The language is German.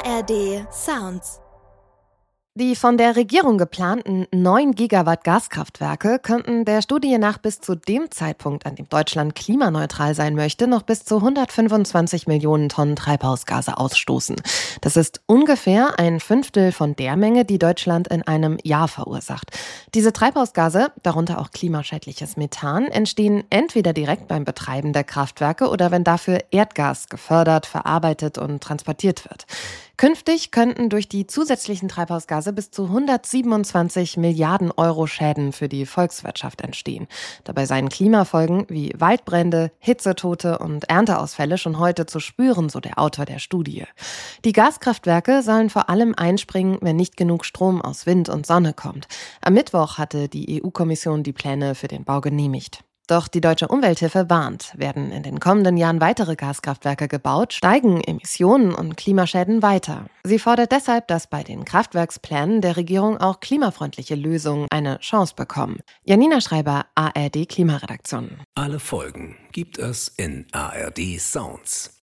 ARD Sounds. Die von der Regierung geplanten 9 Gigawatt Gaskraftwerke könnten der Studie nach bis zu dem Zeitpunkt, an dem Deutschland klimaneutral sein möchte, noch bis zu 125 Millionen Tonnen Treibhausgase ausstoßen. Das ist ungefähr ein Fünftel von der Menge, die Deutschland in einem Jahr verursacht. Diese Treibhausgase, darunter auch klimaschädliches Methan, entstehen entweder direkt beim Betreiben der Kraftwerke oder wenn dafür Erdgas gefördert, verarbeitet und transportiert wird. Künftig könnten durch die zusätzlichen Treibhausgase bis zu 127 Milliarden Euro Schäden für die Volkswirtschaft entstehen. Dabei seien Klimafolgen wie Waldbrände, Hitzetote und Ernteausfälle schon heute zu spüren, so der Autor der Studie. Die Gaskraftwerke sollen vor allem einspringen, wenn nicht genug Strom aus Wind und Sonne kommt. Am Mittwoch hatte die EU-Kommission die Pläne für den Bau genehmigt. Doch die Deutsche Umwelthilfe warnt, werden in den kommenden Jahren weitere Gaskraftwerke gebaut, steigen Emissionen und Klimaschäden weiter. Sie fordert deshalb, dass bei den Kraftwerksplänen der Regierung auch klimafreundliche Lösungen eine Chance bekommen. Janina Schreiber, ARD Klimaredaktion. Alle Folgen gibt es in ARD Sounds.